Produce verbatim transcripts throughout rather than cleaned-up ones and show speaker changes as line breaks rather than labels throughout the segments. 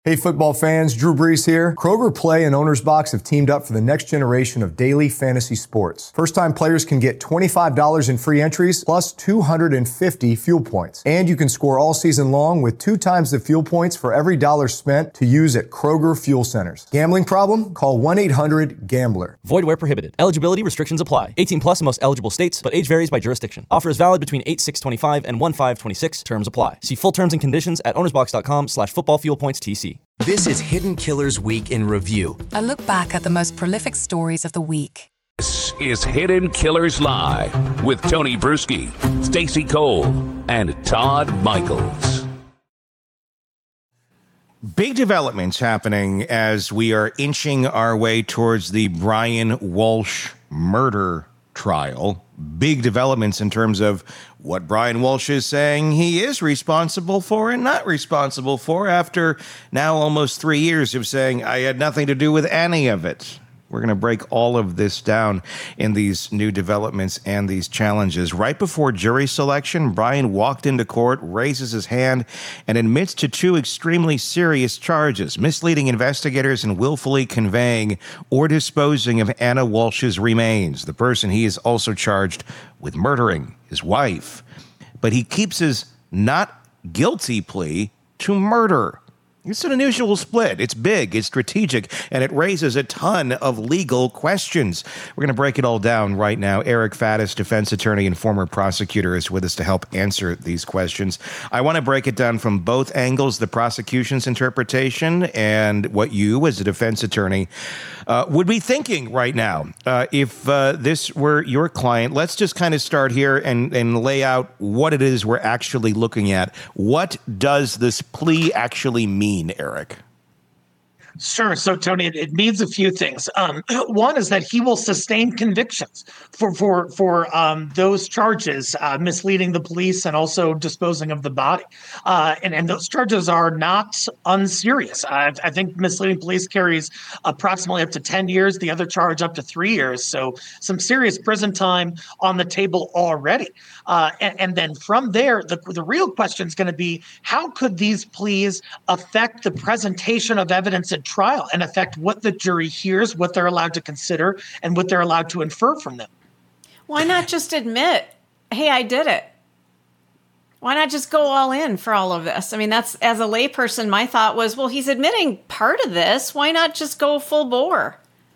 Hey football fans, Drew Brees here. Kroger Play and Owner's Box have teamed up for the next generation of daily fantasy sports. First-time players can get twenty-five dollars in free entries plus two hundred fifty fuel points. And you can score all season long with two times the fuel points for every dollar spent to use at Kroger Fuel Centers. Gambling problem? Call one eight hundred gambler.
Void where prohibited. Eligibility restrictions apply. eighteen plus in most eligible states, but age varies by jurisdiction. Offer is valid between eight six twenty-five and one five twenty-six. Terms apply. See full terms and conditions at ownersbox.com slash football fuel points TC.
This is Hidden Killers Week in Review.
A look back at the most prolific stories of the week.
This is Hidden Killers Live with Tony Bruschi, Stacey Cole, and Todd Michaels.
Big developments happening as we are inching our way towards the Brian Walsh murder trial. Big developments in terms of what Brian Walsh is saying he is responsible for and not responsible for after now almost three years of saying, I had nothing to do with any of it. We're going to break all of this down in these new developments and these challenges. Right before jury selection, Brian walked into court, raises his hand, and admits to two extremely serious charges: misleading investigators and willfully conveying or disposing of Anna Walsh's remains, the person he is also charged with murdering, his wife. But he keeps his not guilty plea to murder. It's an unusual split. It's big, it's strategic, and it raises a ton of legal questions. We're going to break it all down right now. Eric Faddis, defense attorney and former prosecutor, is with us to help answer these questions. I want to break it down from both angles, the prosecution's interpretation and what you, as a defense attorney, uh, would be thinking right now. Uh, if uh, this were your client, let's just kind of start here and, and lay out what it is we're actually looking at. What does this plea actually mean? Eric?
Sure. So, Tony, it, it means a few things. Um, one is that he will sustain convictions for for for um, those charges, uh, misleading the police and also disposing of the body. Uh, and, and those charges are not unserious. I, I think misleading police carries approximately up to ten years, the other charge up to three years. So some serious prison time on the table already. Uh, and, and then from there, the, the real question is going to be, how could these pleas affect the presentation of evidence at trial and affect what the jury hears, what they're allowed to consider, and what they're allowed to infer from them?
Why not just admit, hey, I did it? Why not just go all in for all of this? I mean, that's, as a layperson, my thought was, well, he's admitting part of this. Why not just go full bore?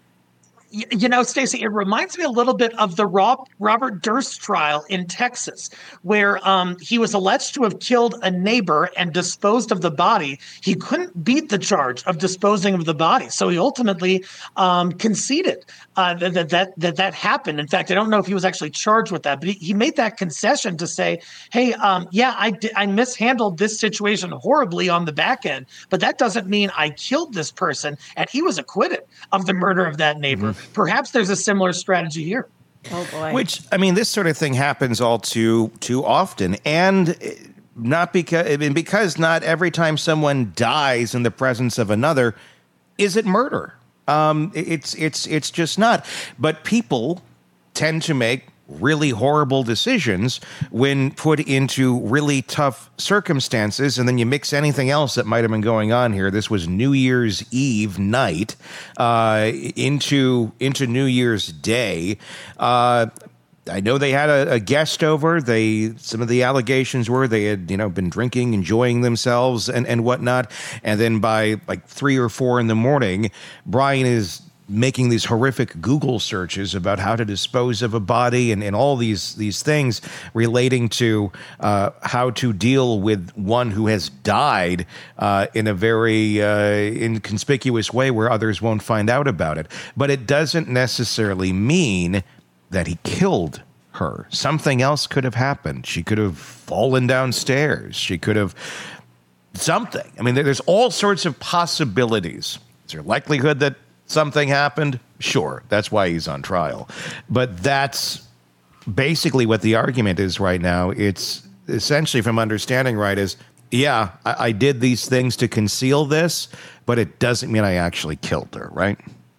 You know, Stacey, it reminds me a little bit of the Rob, Robert Durst trial in Texas, where um, he was alleged to have killed a neighbor and disposed of the body. He couldn't beat the charge of disposing of the body, so he ultimately um, conceded uh, that, that that that that happened. In fact, I don't know if he was actually charged with that, but he, he made that concession to say, "Hey, um, yeah, I did, I mishandled this situation horribly on the back end, but that doesn't mean I killed this person." And he was acquitted of the murder of that neighbor. Mm-hmm. Perhaps there's a similar strategy here.
Oh, boy.
Which, I mean, this sort of thing happens all too too often. And not because, I mean, because not every time someone dies in the presence of another is it murder. Um, it's it's it's just not. But people tend to make really horrible decisions when put into really tough circumstances, and then you mix anything else that might have been going on here. This was New Year's Eve night uh, into into New Year's Day. Uh, I know they had a, a guest over. They some of the allegations were they had you know been drinking, enjoying themselves, and and whatnot. And then by like three or four in the morning, Brian is making these horrific Google searches about how to dispose of a body and, and all these these things relating to uh, how to deal with one who has died uh, in a very uh, inconspicuous way where others won't find out about it. But it doesn't necessarily mean that he killed her. Something else could have happened. She could have fallen downstairs. She could have something. I mean, there's all sorts of possibilities. Is there likelihood that something happened? Sure, that's why he's on trial. But that's basically what the argument is right now. It's essentially, from understanding right, is, yeah, I, I did these things to conceal this, but it doesn't mean I actually killed her, right?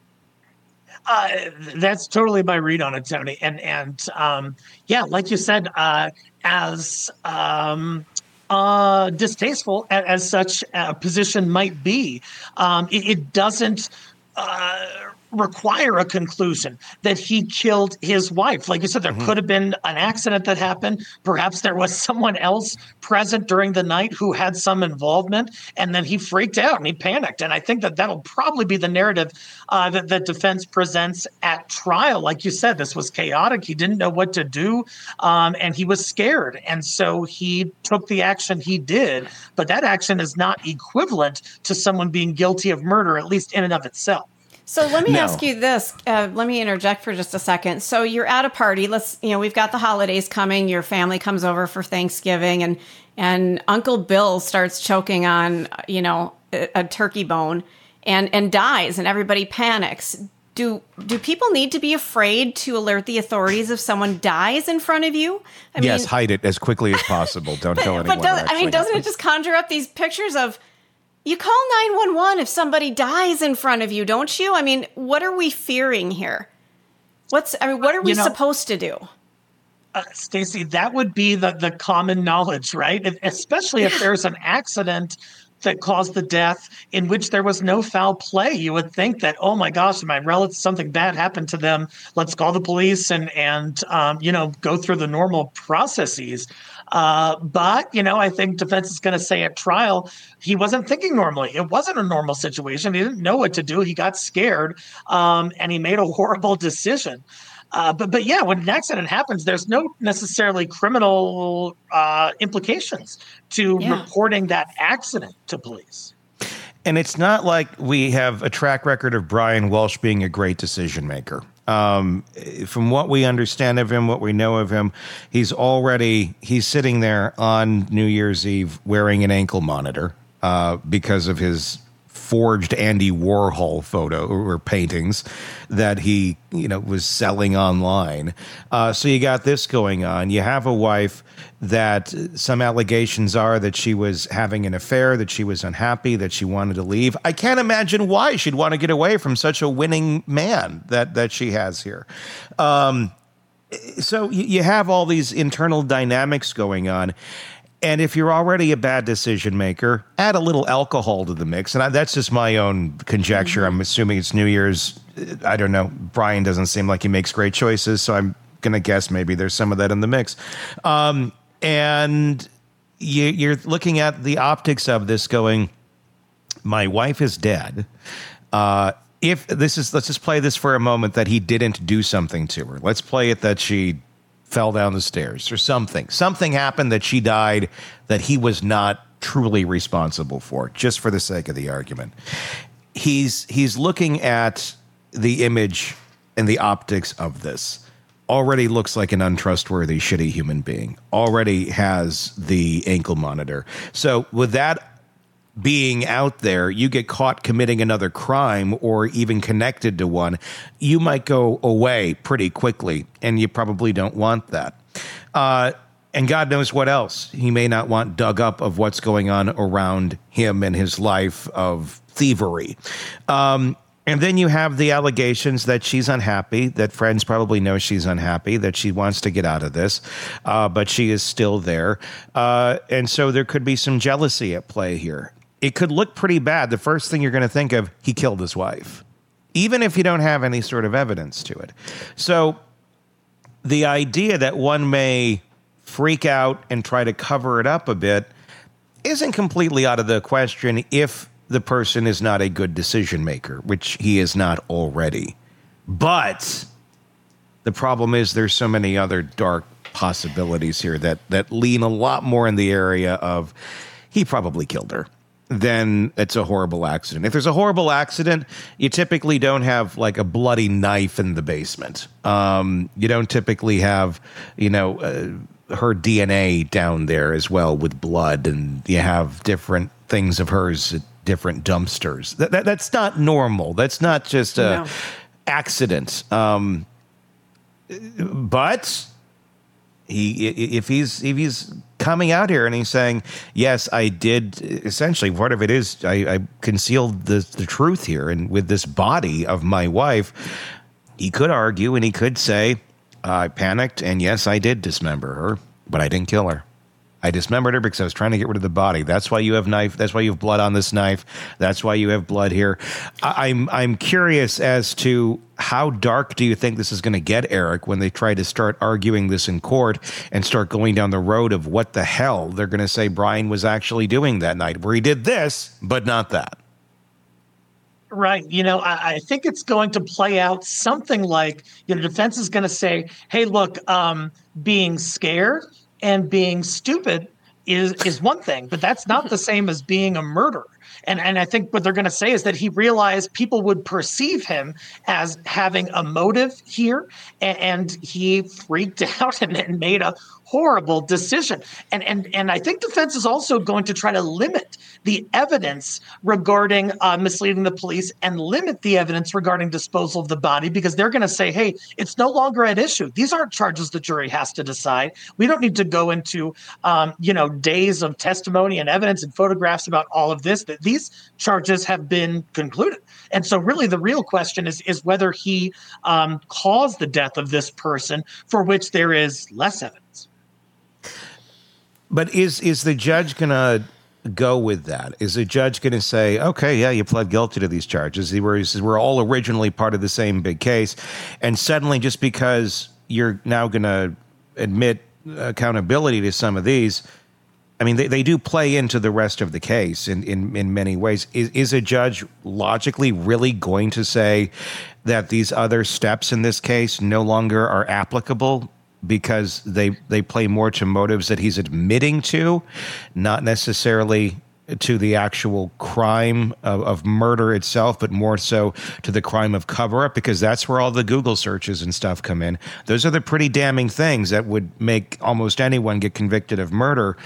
Uh, that's totally my read on it, Tony. And, and um, yeah, like you said, uh, as... Um, uh, distasteful as, as such a position might be, um, it, it doesn't uh, require a conclusion that he killed his wife. Like you said, there mm-hmm. could have been an accident that happened. Perhaps there was someone else present during the night who had some involvement, and then he freaked out and he panicked. And I think that that'll probably be the narrative uh, that the defense presents at trial. Like you said, this was chaotic. He didn't know what to do, um, and he was scared. And so he took the action he did. But that action is not equivalent to someone being guilty of murder, at least in and of itself.
So let me
no.
ask you this. Uh, let me interject for just a second. So you're at a party. Let's, you know, we've got the holidays coming. Your family comes over for Thanksgiving, and and Uncle Bill starts choking on, you know, a, a turkey bone, and and dies, and everybody panics. Do do people need to be afraid to alert the authorities if someone dies in front of you? I
yes,
mean,
hide it as quickly as possible. Don't
but,
tell anyone.
But does, I mean, doesn't
happens.
it just conjure up these pictures of? You call nine one one if somebody dies in front of you, don't you? I mean, what are we fearing here? What's I mean, what are we you know, supposed to do?
Uh, Stacey, that would be the, the common knowledge, right? If, especially if there's an accident that caused the death in which there was no foul play. You would think that, oh my gosh, my relative, something bad happened to them. Let's call the police and, and um, you know, go through the normal processes. Uh, but, you know, I think defense is going to say at trial, he wasn't thinking normally. It wasn't a normal situation. He didn't know what to do. He got scared, um, and he made a horrible decision. Uh, but, but yeah, when an accident happens, there's no necessarily criminal uh, implications to yeah. reporting that accident to police.
And it's not like we have a track record of Brian Walsh being a great decision maker. Um, from what we understand of him, what we know of him, he's already, he's sitting there on New Year's Eve wearing an ankle monitor uh, because of his forged Andy Warhol photo or paintings that he, you know, was selling online. Uh, so you got this going on. You have a wife that some allegations are that she was having an affair, that she was unhappy, that she wanted to leave. I can't imagine why she'd want to get away from such a winning man that, that she has here. Um, so you have all these internal dynamics going on. And if you're already a bad decision maker, add a little alcohol to the mix. And I, that's just my own conjecture. Mm-hmm. I'm assuming it's New Year's. I don't know. Brian doesn't seem like he makes great choices, so I'm going to guess maybe there's some of that in the mix. Um, and you, you're looking at the optics of this going, my wife is dead. Uh, if this is, let's just play this for a moment that he didn't do something to her. Let's play it that she fell down the stairs or something. Something happened that she died that he was not truly responsible for, just for the sake of the argument. He's he's looking at the image and the optics of this. Already looks like an untrustworthy, shitty human being. Already has the ankle monitor. So with that being out there, you get caught committing another crime or even connected to one, you might go away pretty quickly, and you probably don't want that. Uh, and God knows what else he may not want dug up of what's going on around him and his life of thievery. Um, and then you have the allegations that she's unhappy, that friends probably know she's unhappy, that she wants to get out of this, uh, but she is still there. Uh, and so there could be some jealousy at play here. It could look pretty bad. The first thing you're going to think of, he killed his wife, even if you don't have any sort of evidence to it. So the idea that one may freak out and try to cover it up a bit isn't completely out of the question if the person is not a good decision maker, which he is not already. But the problem is there's so many other dark possibilities here that that lean a lot more in the area of he probably killed her. Then it's a horrible accident. If there's a horrible accident, you typically don't have like a bloody knife in the basement. Um, you don't typically have, you know, uh, her D N A down there as well with blood, and you have different things of hers at different dumpsters. That, that that's not normal. That's not just a no. accident. Um, but he, if he's if he's coming out here and he's saying, yes, I did, essentially part of it is I, I concealed the, the truth here. And with this body of my wife, he could argue and he could say, I panicked and yes, I did dismember her, but I didn't kill her. I dismembered her because I was trying to get rid of the body. That's why you have knife. That's why you have blood on this knife. That's why you have blood here. I, I'm I'm curious as to how dark do you think this is going to get, Eric, when they try to start arguing this in court and start going down the road of what the hell they're going to say Brian was actually doing that night, where he did this, but not that.
Right. You know, I, I think it's going to play out something like, you know, defense is going to say, hey, look, um, being scared and being stupid is is one thing, but that's not the same as being a murderer. And and I think what they're going to say is that he realized people would perceive him as having a motive here, and, and he freaked out and, and made a horrible decision. And and and I think defense is also going to try to limit the evidence regarding uh, misleading the police and limit the evidence regarding disposal of the body, because they're going to say, hey, it's no longer at issue. These aren't charges the jury has to decide. We don't need to go into, um, you know, days of testimony and evidence and photographs about all of this. That these charges have been concluded. And so really the real question is, is whether he um, caused the death of this person, for which there is less evidence.
But is is the judge going to go with that? Is the judge going to say, okay, yeah, you pled guilty to these charges. We're, we're all originally part of the same big case. And suddenly, just because you're now going to admit accountability to some of these, I mean, they, they do play into the rest of the case in, in, in many ways. Is, is a judge logically really going to say that these other steps in this case no longer are applicable because they they play more to motives that he's admitting to, not necessarily to the actual crime of, of murder itself, but more so to the crime of cover-up, because that's where all the Google searches and stuff come in. Those are the pretty damning things that would make almost anyone get convicted of murder.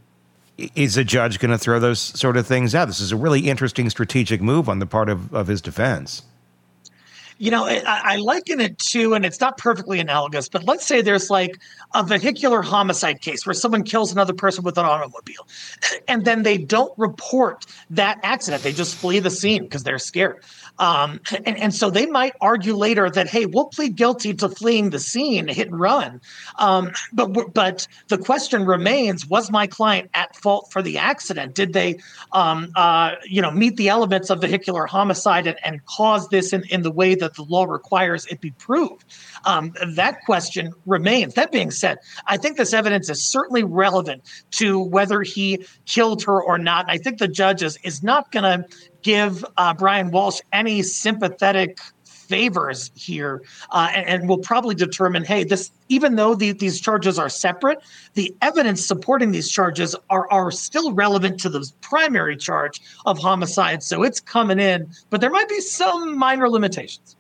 Is a judge going to throw those sort of things out? This is a really interesting strategic move on the part of, of his defense.
You know, I, I liken it to, and it's not perfectly analogous, but let's say there's like a vehicular homicide case where someone kills another person with an automobile, and then they don't report that accident. They just flee the scene because they're scared. Um, and, and so they might argue later that, hey, we'll plead guilty to fleeing the scene, hit and run. Um, but but the question remains, was my client at fault for the accident? Did they, um, uh, you know, meet the elements of vehicular homicide and, and cause this in, in the way that the law requires it be proved? Um, that question remains. That being said, I think this evidence is certainly relevant to whether he killed her or not. I think the judge is, is not going to give uh, Brian Walsh any sympathetic favors here, uh, and, and will probably determine, hey, this, even though the, these charges are separate, the evidence supporting these charges are, are still relevant to the primary charge of homicide. So it's coming in, but there might be some minor limitations.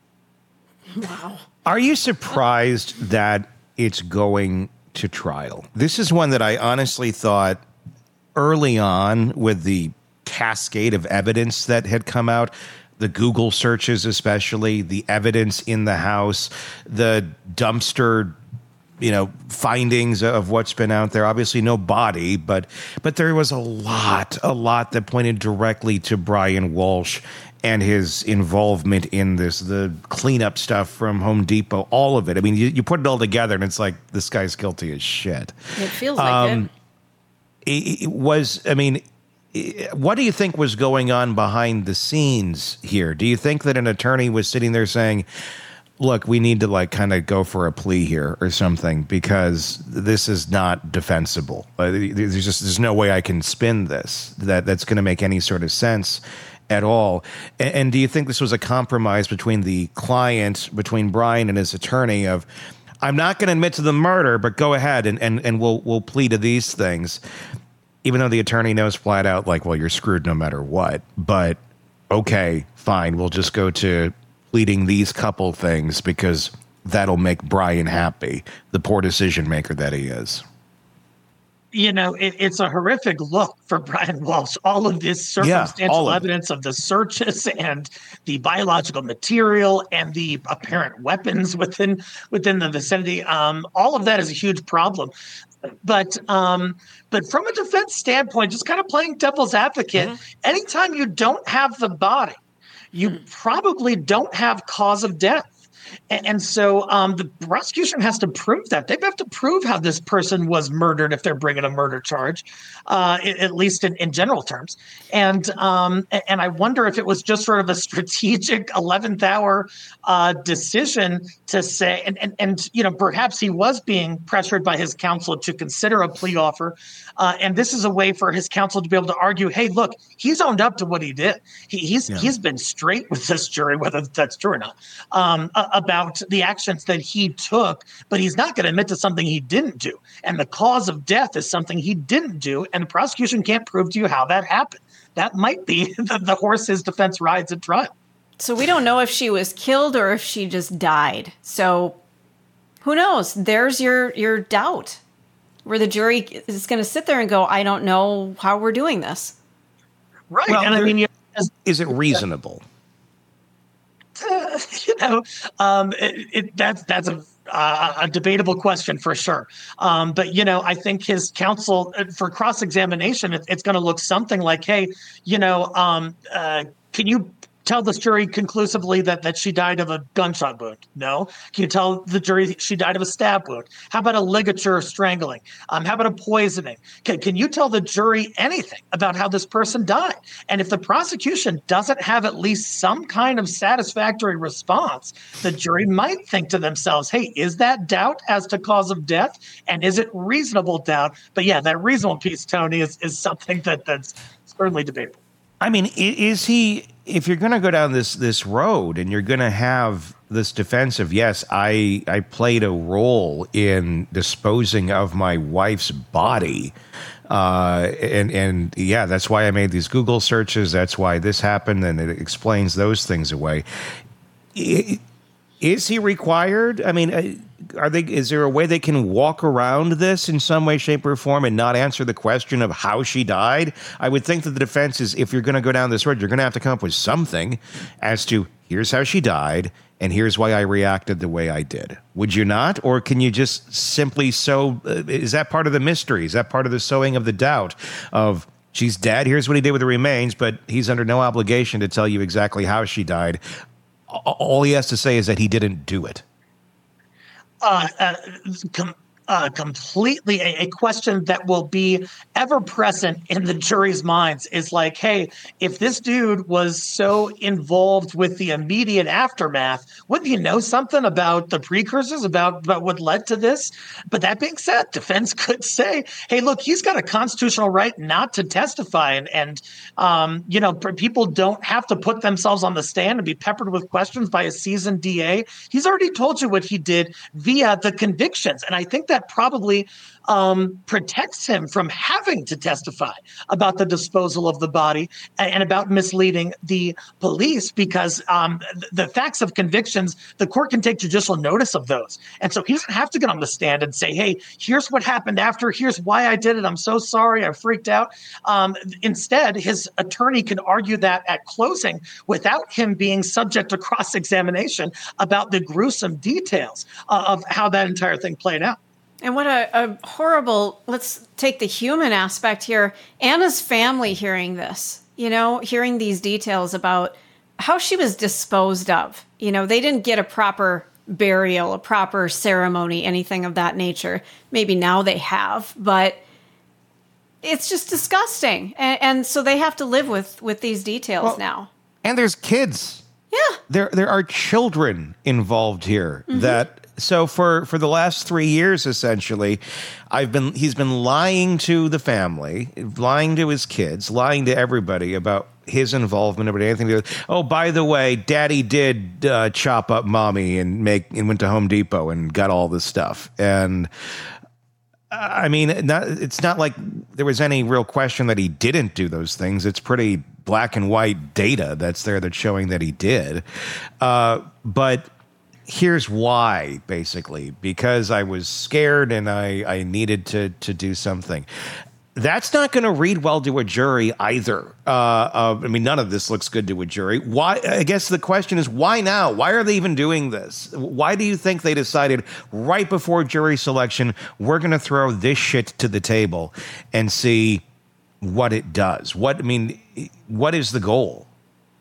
Wow.
Are you surprised that it's going to trial? This is one that I honestly thought early on, with the cascade of evidence that had come out, the Google searches, especially the evidence in the house, the dumpster, you know, findings of what's been out there. Obviously no body, but but there was a lot, a lot that pointed directly to Brian Walsh and his involvement in this, the cleanup stuff from Home Depot, all of it. I mean, you, you put it all together and it's like, this guy's guilty as shit.
It feels like
um,
it.
it. It was, I mean, what do you think was going on behind the scenes here? Do you think that an attorney was sitting there saying, look, we need to like kind of go for a plea here or something, because this is not defensible. Uh, there's just, there's no way I can spin this, that that's going to make any sort of sense at all. And, and do you think this was a compromise between the client, between Brian and his attorney of, I'm not going to admit to the murder, but go ahead and, and, and we'll, we'll plead to these things, even though the attorney knows flat out, like, well, you're screwed no matter what. But okay, fine, we'll just go to pleading these couple things because that'll make Brian happy, the poor decision maker that he is.
You know, it, it's a horrific look for Brian Walsh. All of this circumstantial
yeah,
evidence of the searches and the biological material and the apparent weapons within within the vicinity. Um, all of that is a huge problem. But um, but from a defense standpoint, just kind of playing devil's advocate, mm-hmm. anytime you don't have the body, you mm-hmm. probably don't have cause of death. And, and so um, the prosecution has to prove that. They have to prove how this person was murdered if they're bringing a murder charge, uh, at least in, in general terms. And um, and I wonder if it was just sort of a strategic eleventh hour uh, decision to say, and, and, and, you know, perhaps he was being pressured by his counsel to consider a plea offer. Uh, and this is a way for his counsel to be able to argue, hey, look, he's owned up to what he did. He, he's yeah. he's been straight with this jury, whether that's true or not, um, about the actions that he took, but he's not going to admit to something he didn't do. And the cause of death is something he didn't do, and the prosecution can't prove to you how that happened. That might be the, the horse his defense rides at trial.
So we don't know if she was killed or if she just died. So who knows? There's your your doubt, where the jury is going to sit there and go, I don't know how we're doing this.
Right.
Well,
and I mean, you know, as,
is it reasonable?
Uh, you know, um, it, it, that's that's a, uh, a debatable question for sure. Um, but, you know, I think his counsel for cross-examination, it, it's going to look something like, hey, you know, um, uh, can you tell this jury conclusively that, that she died of a gunshot wound? No. Can you tell the jury she died of a stab wound? How about a ligature strangling? Um, how about a poisoning? Can, can you tell the jury anything about how this person died? And if the prosecution doesn't have at least some kind of satisfactory response, the jury might think to themselves, hey, is that doubt as to cause of death? And is it reasonable doubt? But yeah, that reasonable piece, Tony, is, is something that, that's certainly debatable.
I mean, is he, if you're going to go down this this road and you're going to have this defense of, yes, I I played a role in disposing of my wife's body, uh, and, and yeah, that's why I made these Google searches, that's why this happened, and it explains those things away. Is he required? I mean, are they? Is there a way they can walk around this in some way, shape, or form and not answer the question of how she died? I would think that the defense is, if you're going to go down this road, you're going to have to come up with something as to, here's how she died, and here's why I reacted the way I did. Would you not? Or can you just simply sow? Uh, is that part of the mystery? Is that part of the sowing of the doubt of, she's dead, here's what he did with the remains, but he's under no obligation to tell you exactly how she died. All he has to say is that he didn't do it.
Uh, uh, com- uh, completely a, a question that will be ever present in the jury's minds is like, hey, if this dude was so involved with the immediate aftermath, wouldn't you know something about the precursors, about, about what led to this? But that being said, defense could say, hey, look, he's got a constitutional right not to testify. And, and um, you know, people don't have to put themselves on the stand and be peppered with questions by a seasoned D A. He's already told you what he did via the convictions. And I think that probably um, protects him from having to testify about the disposal of the body and, and about misleading the police, because um, the facts of convictions, the court can take judicial notice of those. And so he doesn't have to get on the stand and say, hey, here's what happened after, here's why I did it, I'm so sorry, I freaked out. Um, instead, his attorney can argue that at closing without him being subject to cross-examination about the gruesome details uh, of how that entire thing played out.
And what a, a horrible, let's take the human aspect here. Anna's family hearing this, you know, hearing these details about how she was disposed of. You know, they didn't get a proper burial, a proper ceremony, anything of that nature. Maybe now they have, but it's just disgusting. And, and so they have to live with, with these details well, now.
And there's kids.
Yeah.
There, there are children involved here mm-hmm. that... So for, for the last three years, essentially, I've been he's been lying to the family, lying to his kids, lying to everybody about his involvement about anything to do. Oh, by the way, Daddy did uh, chop up Mommy and make and went to Home Depot and got all this stuff. And I mean, not, it's not like there was any real question that he didn't do those things. It's pretty black and white data that's there that's showing that he did. Uh, but here's why, basically, because I was scared and I, I needed to to do something. That's not going to read well to a jury either. Uh, uh, I mean, none of this looks good to a jury. Why? I guess the question is, why now? Why are they even doing this? Why do you think they decided right before jury selection, we're going to throw this shit to the table and see what it does? What I mean, what is the goal?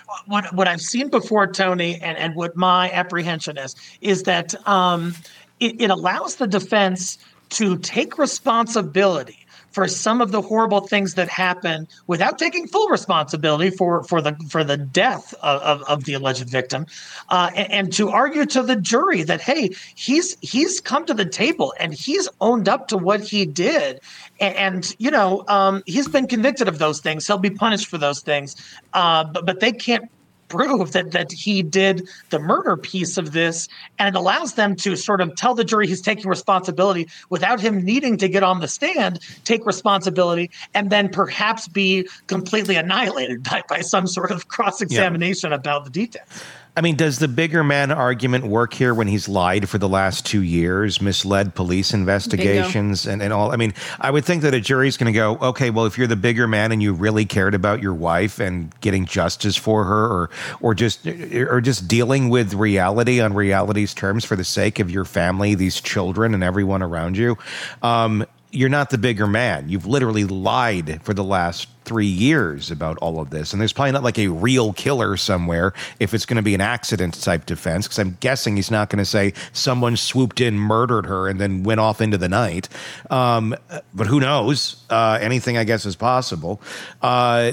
what what I've seen before, Tony, and, and what my apprehension is, is that um, it, it allows the defense to take responsibility for some of the horrible things that happen without taking full responsibility for, for the for the death of, of, of the alleged victim, uh, and, and to argue to the jury that, hey, he's he's come to the table and he's owned up to what he did. And, and you know, um, he's been convicted of those things. He'll be punished for those things. Uh, but, but they can't prove that that he did the murder piece of this, and it allows them to sort of tell the jury he's taking responsibility without him needing to get on the stand, take responsibility, and then perhaps be completely annihilated by, by some sort of cross-examination yeah. about the details.
I mean, does the bigger man argument work here when he's lied for the last two years, misled police investigations and, and all? I mean, I would think that a jury's going to go, okay, well, if you're the bigger man and you really cared about your wife and getting justice for her, or or just or just dealing with reality on reality's terms for the sake of your family, these children and everyone around you, um, you're not the bigger man. You've literally lied for the last three years about all of this. And there's probably not like a real killer somewhere if it's going to be an accident type defense, because I'm guessing he's not going to say someone swooped in, murdered her, and then went off into the night. Um, but who knows? Uh, anything, I guess, is possible. Uh,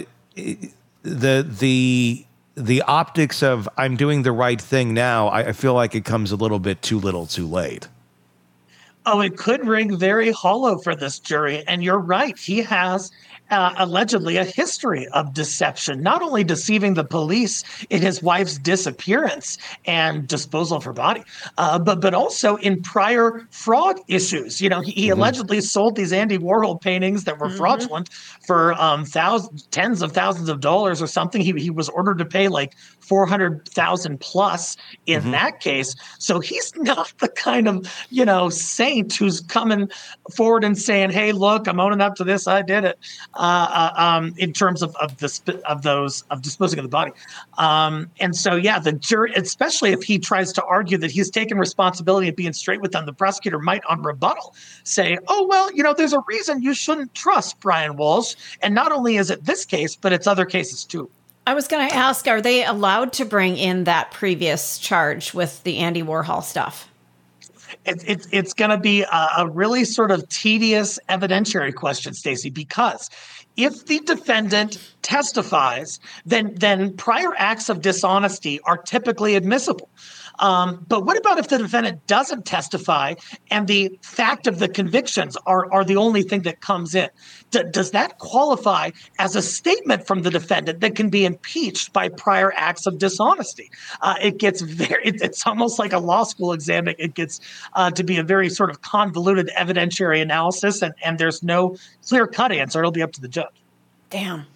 the the the optics of I'm doing the right thing now, I, I feel like it comes a little bit too little too late.
Oh, it could ring very hollow for this jury. And you're right. He has uh, allegedly a history of deception, not only deceiving the police in his wife's disappearance and disposal of her body, uh, but but also in prior fraud issues. You know, he, he mm-hmm. allegedly sold these Andy Warhol paintings that were mm-hmm. fraudulent for um, thousands, tens of thousands of dollars or something. He, he was ordered to pay like four hundred thousand plus in mm-hmm. that case. So he's not the kind of, you know, saint who's coming forward and saying, hey, look, I'm owning up to this. I did it. Uh, uh, um, in terms of of the of those of disposing of the body, um, and so yeah, the jury, especially if he tries to argue that he's taken responsibility of being straight with them, the prosecutor might, on rebuttal, say, "Oh well, you know, there's a reason you shouldn't trust Brian Walsh, and not only is it this case, but it's other cases too."
I was going to ask, are they allowed to bring in that previous charge with the Andy Warhol stuff?
It, it, it's going to be a, a really sort of tedious evidentiary question, Stacey, because if the defendant testifies, then then prior acts of dishonesty are typically admissible. Um, but what about if the defendant doesn't testify and the fact of the convictions are, are the only thing that comes in? D- does that qualify as a statement from the defendant that can be impeached by prior acts of dishonesty? Uh, it gets very, it, it's almost like a law school exam. It, it gets uh, to be a very sort of convoluted evidentiary analysis, and, and there's no clear-cut answer. It'll be up to the judge.
Damn.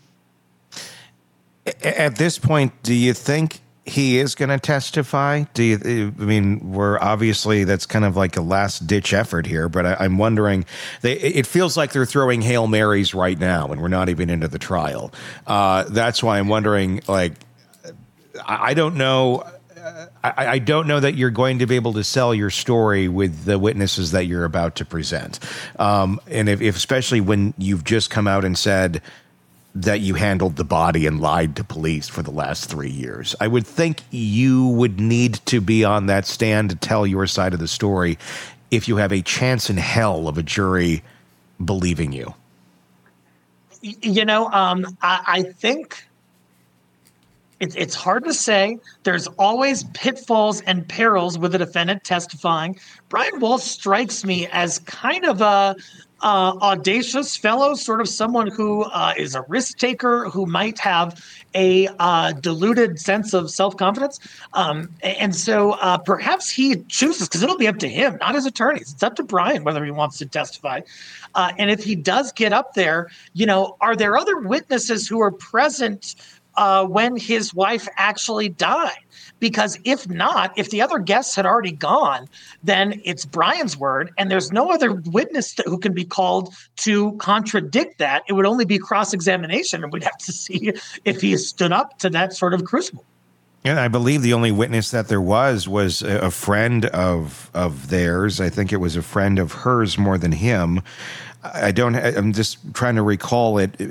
At this point, do you think he is going to testify? Do you, I mean, we're obviously, that's kind of like a last ditch effort here, but I, I'm wondering, they, it feels like they're throwing Hail Marys right now and we're not even into the trial. Uh, that's why I'm wondering, like, I, I don't know. I, I don't know that you're going to be able to sell your story with the witnesses that you're about to present. Um, and if, if, especially when you've just come out and said that you handled the body and lied to police for the last three years. I would think you would need to be on that stand to tell your side of the story if you have a chance in hell of a jury believing you.
You know, um, I, I think it, it's hard to say. There's always pitfalls and perils with a defendant testifying. Brian Walsh strikes me as kind of a Uh, audacious fellow, sort of someone who uh, is a risk taker, who might have a uh, diluted sense of self-confidence. Um, and so uh, perhaps he chooses, because it'll be up to him, not his attorneys. It's up to Brian whether he wants to testify. Uh, and if he does get up there, you know, are there other witnesses who are present uh, when his wife actually died? Because if not, if the other guests had already gone, then it's Brian's word, and there's no other witness that, who can be called to contradict that. It would only be cross-examination, and we'd have to see if he stood up to that sort of crucible.
Yeah, I believe the only witness that there was was a friend of of theirs. I think it was a friend of hers more than him. I don't. I'm just trying to recall it.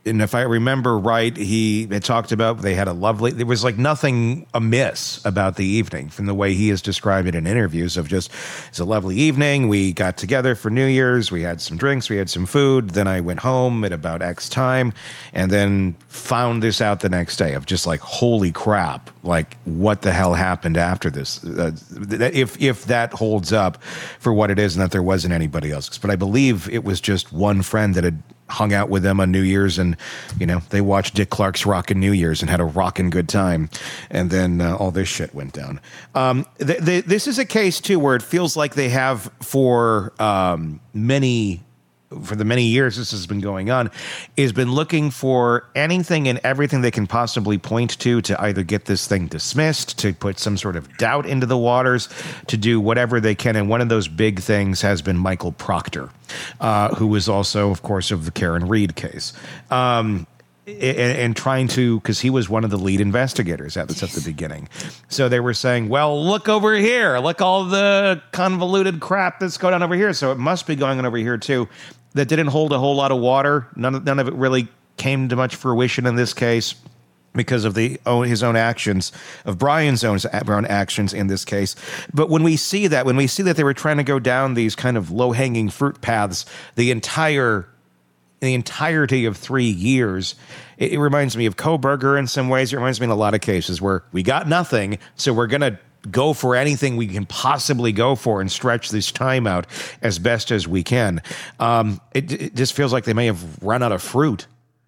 and if I remember right, he had talked about they had a lovely, there was like nothing amiss about the evening from the way he has described it in interviews of just, it's a lovely evening. We got together for New Year's. We had some drinks. We had some food. Then I went home at about X time and then found this out the next day of just like, holy crap, like what the hell happened after this? Uh, if, if that holds up for what it is and that there wasn't anybody else. But I believe it was just one friend that had hung out with them on New Year's, and you know they watched Dick Clark's Rockin' New Year's and had a rockin' good time, and then uh, all this shit went down. Um, th- th- this is a case too where it feels like they have for um, many. for the many years this has been going on, is been looking for anything and everything they can possibly point to to either get this thing dismissed, to put some sort of doubt into the waters, to do whatever they can. And one of those big things has been Michael Proctor, uh, who was also, of course, of the Karen Read case. Um, And, and trying to, because he was one of the lead investigators at this at the beginning. So they were saying, well, look over here. Look all the convoluted crap that's going on over here. So it must be going on over here, too. That didn't hold a whole lot of water. None of, none of it really came to much fruition in this case because of the his own actions, of Brian's own, own actions in this case. But when we see that, when we see that they were trying to go down these kind of low-hanging fruit paths the entire the entirety of three years, it, it reminds me of Kohberger in some ways. It reminds me in a lot of cases where we got nothing, so we're going to go for anything we can possibly go for and stretch this time out as best as we can. Um, it, it just feels like they may have run out of fruit.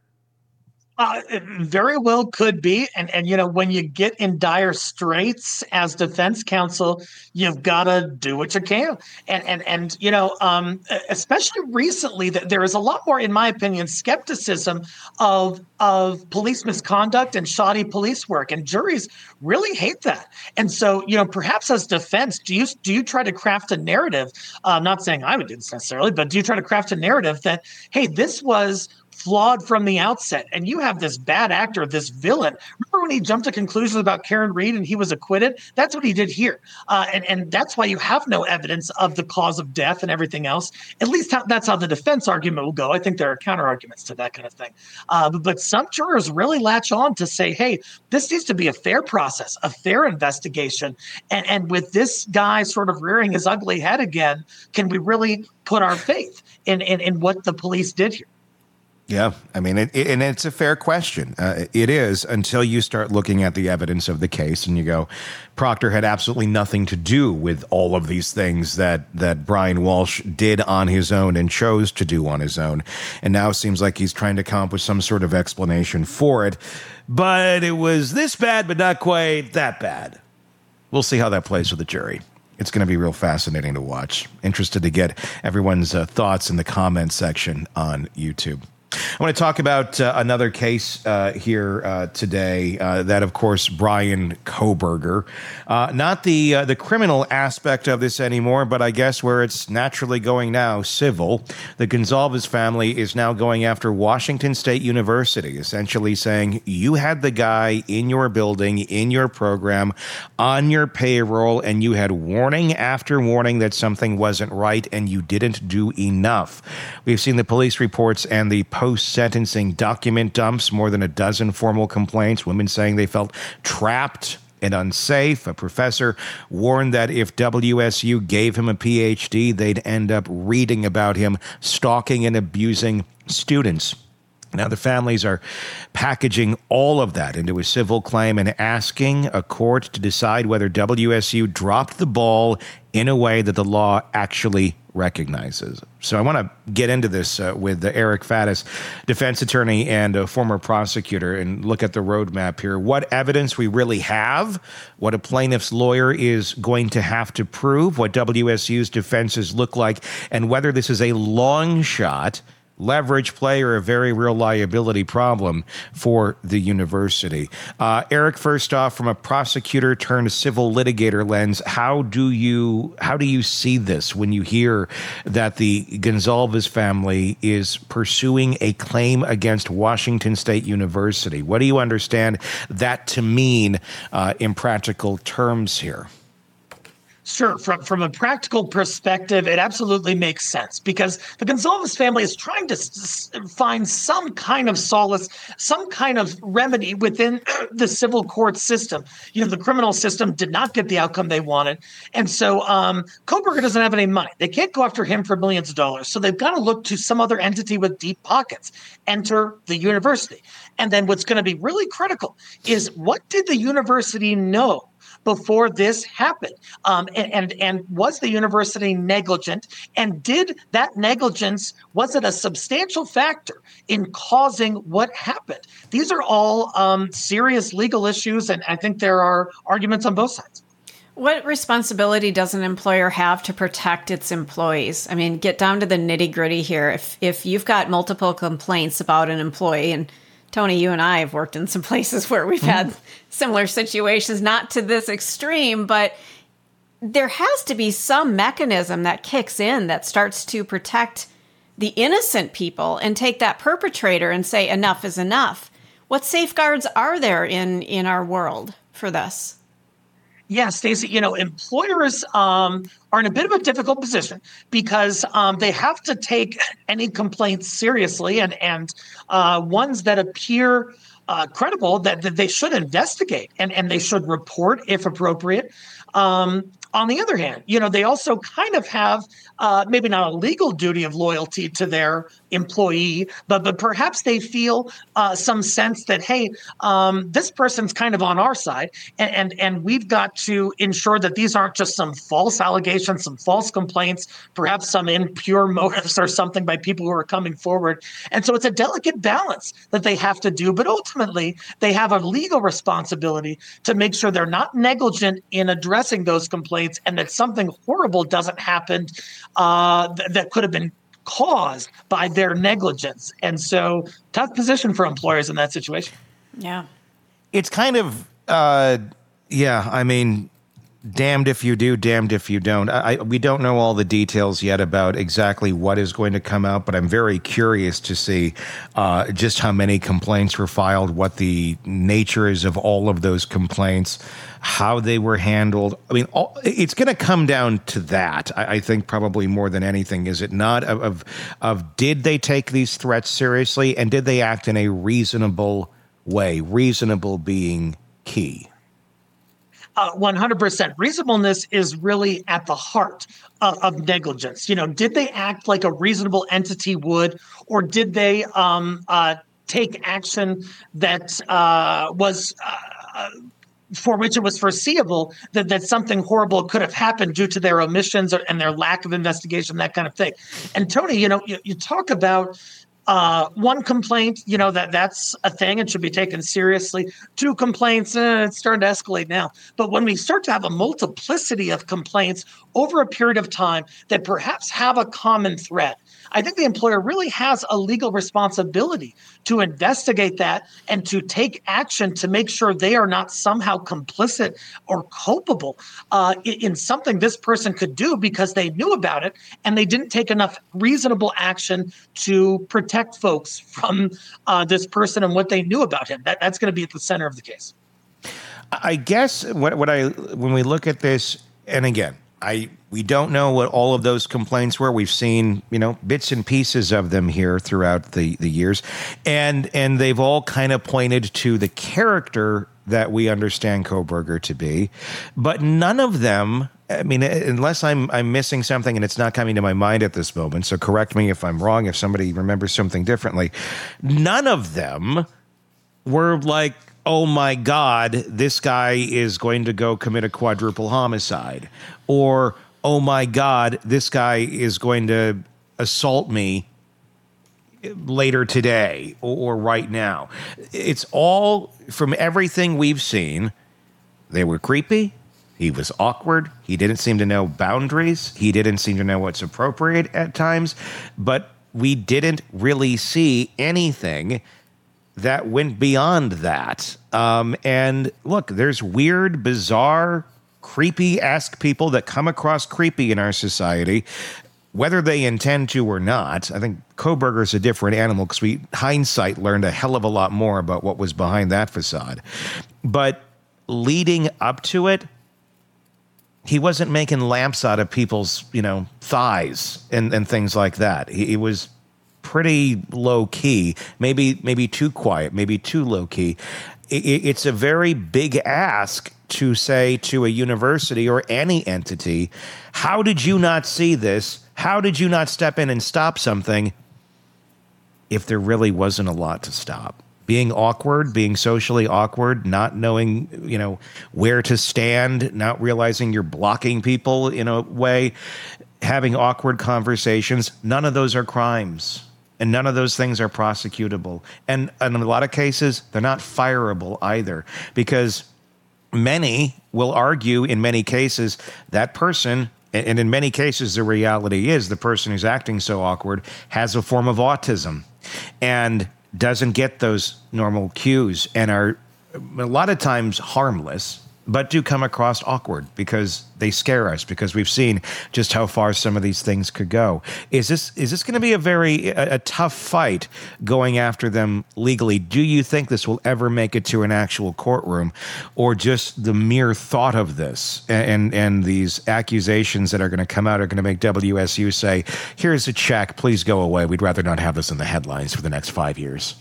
Uh, it very well could be. And, and, you know, when you get in dire straits as defense counsel, you've got to do what you can. And, and, and you know, um, especially recently, that there is a lot more, in my opinion, skepticism of of police misconduct and shoddy police work. And juries really hate that. And so, you know, perhaps as defense, do you do you try to craft a narrative? Uh, I'm not saying I would do this necessarily, but do you try to craft a narrative that, hey, this was flawed from the outset, and you have this bad actor, this villain. Remember when he jumped to conclusions about Karen Read and he was acquitted? That's what he did here. Uh, and, and that's why you have no evidence of the cause of death and everything else. At least how, that's how the defense argument will go. I think there are counter arguments to that kind of thing. Uh, but, but some jurors really latch on to say, hey, this needs to be a fair process, a fair investigation. And, and with this guy sort of rearing his ugly head again, can we really put our faith in, in, in what the police did here?
Yeah, I mean, it, it, and it's a fair question. Uh, it is, until you start looking at the evidence of the case and you go, Proctor had absolutely nothing to do with all of these things that, that Brian Walsh did on his own and chose to do on his own. And now it seems like he's trying to come up with some sort of explanation for it. But it was this bad, but not quite that bad. We'll see how that plays with the jury. It's going to be real fascinating to watch. Interested to get everyone's uh, thoughts in the comments section on YouTube. I want to talk about uh, another case uh, here uh, today. Uh, that, of course, Bryan Kohberger. Uh, not the uh, the criminal aspect of this anymore, but I guess where it's naturally going now, civil. The Gonzalez family is now going after Washington State University, essentially saying you had the guy in your building, in your program, on your payroll, and you had warning after warning that something wasn't right, and you didn't do enough. We've seen the police reports and the post-sentencing document dumps, more than a dozen formal complaints, women saying they felt trapped and unsafe. A professor warned that if W S U gave him a P H D, they'd end up reading about him stalking and abusing students. Now, the families are packaging all of that into a civil claim and asking a court to decide whether W S U dropped the ball in a way that the law actually recognizes. So I want to get into this uh, with uh, Eric Faddis, defense attorney and a former prosecutor, and look at the roadmap here. What evidence we really have, what a plaintiff's lawyer is going to have to prove, what W S U's defenses look like, and whether this is a long shot leverage play or a very real liability problem for the university. Uh, Eric, first off, from a prosecutor turned civil litigator lens, how do you how do you see this when you hear that the Gonzalez family is pursuing a claim against Washington State University? What do you understand that to mean uh, in practical terms here?
Sure. From from a practical perspective, it absolutely makes sense because the Gonzalez family is trying to s- find some kind of solace, some kind of remedy within the civil court system. You know, the criminal system did not get the outcome they wanted. And so um, Kohberger doesn't have any money. They can't go after him for millions of dollars. So they've got to look to some other entity with deep pockets. Enter the university. And then what's going to be really critical is what did the university know before this happened? Um, and, and and was the university negligent? And did that negligence, was it a substantial factor in causing what happened? These are all um, serious legal issues, and I think there are arguments on both sides.
What responsibility does an employer have to protect its employees? I mean, get down to the nitty gritty here. If if you've got multiple complaints about an employee, and Tony, you and I have worked in some places where we've had mm-hmm. similar situations, not to this extreme, but there has to be some mechanism that kicks in that starts to protect the innocent people and take that perpetrator and say, enough is enough. What safeguards are there in, in our world for this?
Yeah, Stacey, you know, employers um, are in a bit of a difficult position because um, they have to take any complaints seriously and, and uh, ones that appear uh, credible that, that they should investigate and, and they should report if appropriate. Um, on the other hand, you know, they also kind of have uh, maybe not a legal duty of loyalty to their employee, but but perhaps they feel uh, some sense that, hey, um, this person's kind of on our side, and, and and we've got to ensure that these aren't just some false allegations, some false complaints, perhaps some impure motives or something by people who are coming forward. And so it's a delicate balance that they have to do, but ultimately they have a legal responsibility to make sure they're not negligent in addressing those complaints and that something horrible doesn't happen uh, th- that could have been caused by their negligence. And so tough position for employers in that situation.
Yeah.
It's kind of, uh, yeah, I mean, damned if you do, damned if you don't. I, I, we don't know all the details yet about exactly what is going to come out, but I'm very curious to see uh, just how many complaints were filed, what the nature is of all of those complaints, how they were handled. I mean, all, it's going to come down to that, I, I think, probably more than anything, is it not? Of, of, of did they take these threats seriously, and did they act in a reasonable way? Reasonable being key.
Uh, one hundred percent. Reasonableness is really at the heart of, of negligence. You know, did they act like a reasonable entity would, or did they um, uh, take action that uh, was uh, for which it was foreseeable that, that something horrible could have happened due to their omissions or, and their lack of investigation, that kind of thing. And Tony, you know, you, you talk about Uh, one complaint, you know, that that's a thing and should be taken seriously. Two complaints, eh, it's starting to escalate now. But when we start to have a multiplicity of complaints over a period of time that perhaps have a common thread, I think the employer really has a legal responsibility to investigate that and to take action to make sure they are not somehow complicit or culpable uh, in, in something this person could do because they knew about it and they didn't take enough reasonable action to protect folks from uh, this person and what they knew about him. That, that's going to be at the center of the case.
I guess what, what I when we look at this, and again, I we don't know what all of those complaints were. We've seen, you know, bits and pieces of them here throughout the, the years. And and they've all kind of pointed to the character that we understand Kohberger to be. But none of them, I mean, unless I'm I'm missing something and it's not coming to my mind at this moment, so correct me if I'm wrong, if somebody remembers something differently, none of them were like, oh my God, this guy is going to go commit a quadruple homicide. Or, oh my God, this guy is going to assault me later today or, or right now. It's all, from everything we've seen, they were creepy. He was awkward. He didn't seem to know boundaries. He didn't seem to know what's appropriate at times. But we didn't really see anything that went beyond that. Um, and look, there's weird, bizarre, creepy-esque people that come across creepy in our society, whether they intend to or not. I think Kohberger's a different animal because we, hindsight, learned a hell of a lot more about what was behind that facade. But leading up to it, he wasn't making lamps out of people's, you know, thighs and, and things like that. He, he was pretty low key, maybe maybe too quiet, maybe too low key. It, it's a very big ask to say to a university or any entity, how did you not see this? How did you not step in and stop something if there really wasn't a lot to stop? Being awkward, being socially awkward, not knowing, you know, where to stand, not realizing you're blocking people in a way, having awkward conversations, none of those are crimes. And none of those things are prosecutable. And, and in a lot of cases, they're not fireable either, because many will argue in many cases that person, and in many cases, the reality is the person who's acting so awkward has a form of autism and doesn't get those normal cues and are a lot of times harmless, but do come across awkward because they scare us, because we've seen just how far some of these things could go. Is this is this going to be a very a, a tough fight going after them legally? Do you think this will ever make it to an actual courtroom, or just the mere thought of this and and, and these accusations that are going to come out are going to make W S U say, here's a check, please go away. We'd rather not have this in the headlines for the next five years.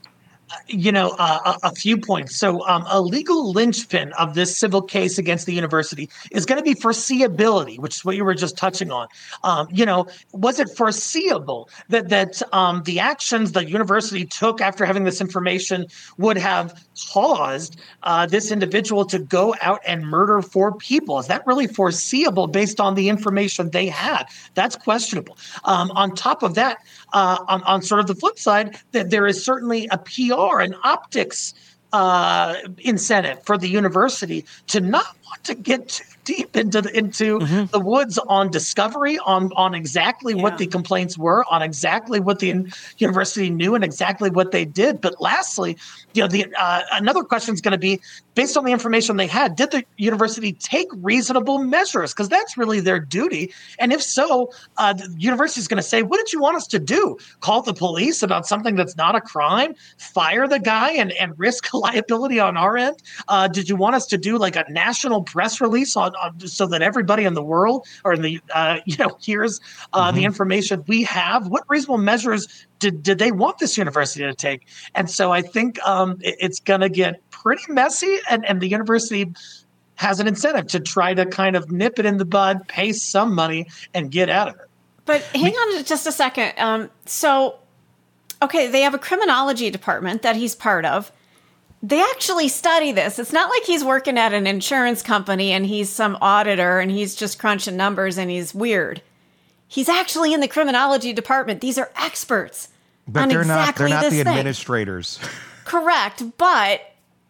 You know, uh, a, a few points. So um, a legal linchpin of this civil case against the university is going to be foreseeability, which is what you were just touching on. Um, you know, was it foreseeable that that um, the actions the university took after having this information would have caused uh, this individual to go out and murder four people? Is that really foreseeable based on the information they had? That's questionable. Um, on top of that, uh, on, on sort of the flip side, that there is certainly a P R and optics uh, incentive for the university to not want to get too deep into the, into mm-hmm. the woods on discovery, on on exactly yeah. what the complaints were, on exactly what the university knew, and exactly what they did. But lastly, you know, the uh, another question is going to be, based on the information they had, did the university take reasonable measures? Because that's really their duty. And if so, uh, the university is going to say, what did you want us to do? Call the police about something that's not a crime? Fire the guy and, and risk liability on our end? Uh, did you want us to do like a national press release on, on so that everybody in the world or in the uh, you know hears uh, mm-hmm. the information we have? What reasonable measures did did they want this university to take? And so I think um, it, it's going to get pretty messy, and, and the university has an incentive to try to kind of nip it in the bud, pay some money, and get out of it.
But hang on just a second. Um, so, okay, they have a criminology department that he's part of. They actually study this. It's not like he's working at an insurance company and he's some auditor and he's just crunching numbers and he's weird. He's actually in the criminology department. These are experts
but
on
they're
exactly
not, they're not
this
the
thing.
administrators.
Correct. But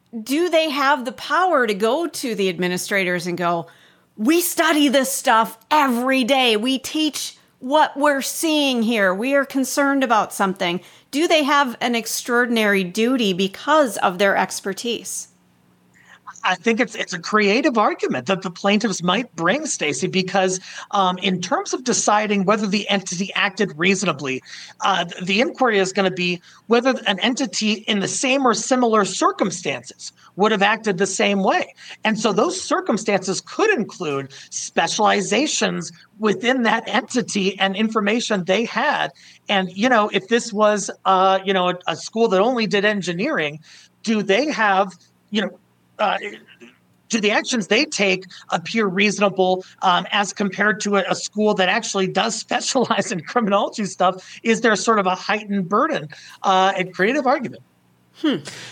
do they have the power to go to the administrators and go, we study this stuff every day. We teach what we're seeing here. We are concerned about something. Do they have an extraordinary duty because of their expertise?
I think it's it's a creative argument that the plaintiffs might bring, Stacey, because um, in terms of deciding whether the entity acted reasonably, uh, the inquiry is going to be whether an entity in the same or similar circumstances would have acted the same way. And so those circumstances could include specializations within that entity and information they had. And, you know, if this was, uh, you know, a, a school that only did engineering, do they have, you know, Uh, do the actions they take appear reasonable um, as compared to a, a school that actually does specialize in criminology stuff? Is there sort of a heightened burden uh, and creative argument?
Hmm.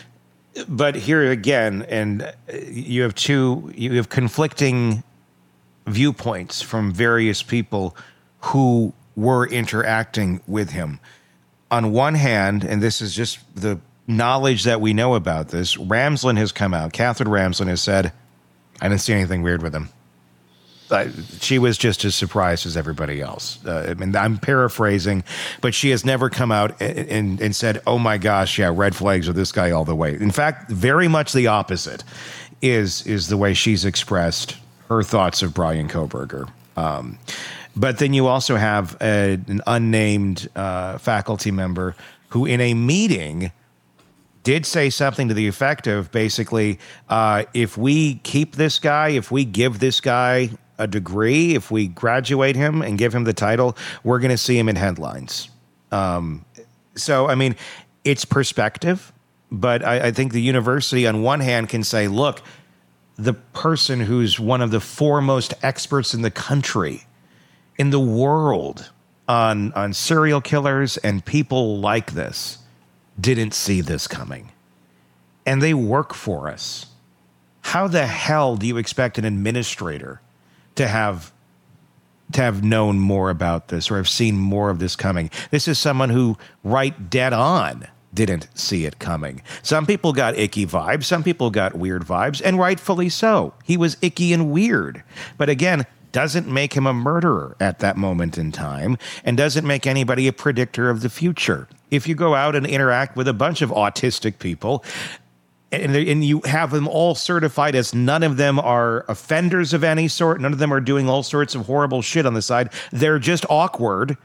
But here again, and you have two, you have conflicting viewpoints from various people who were interacting with him. On one hand, and this is just the knowledge that we know about this, Ramsland has come out. Catherine Ramsland has said, I didn't see anything weird with him. Uh, she was just as surprised as everybody else. Uh, I mean, I'm paraphrasing, but she has never come out and, and, and said, oh my gosh, yeah, red flags with this guy all the way. In fact, very much the opposite is, is the way she's expressed her thoughts of Brian Kohberger. Um, but then you also have a, an unnamed uh, faculty member who in a meeting did say something to the effect of basically, uh, if we keep this guy, if we give this guy a degree, if we graduate him and give him the title, we're going to see him in headlines. Um, so, I mean, it's perspective, but I, I think the university on one hand can say, look, the person who's one of the foremost experts in the country, in the world, on on serial killers and people like this, didn't see this coming. And they work for us. How the hell do you expect an administrator to have to have known more about this or have seen more of this coming? This is someone who, right dead on, didn't see it coming. Some people got icky vibes. Some people got weird vibes, and rightfully so. He was icky and weird. But again, doesn't make him a murderer at that moment in time, and doesn't make anybody a predictor of the future. If you go out and interact with a bunch of autistic people, and, and you have them all certified as none of them are offenders of any sort, none of them are doing all sorts of horrible shit on the side, they're just awkward,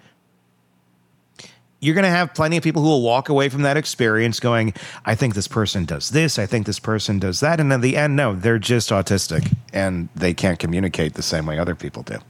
you're going to have plenty of people who will walk away from that experience going, I think this person does this, I think this person does that. And in the end, no, they're just autistic and they can't communicate the same way other people do.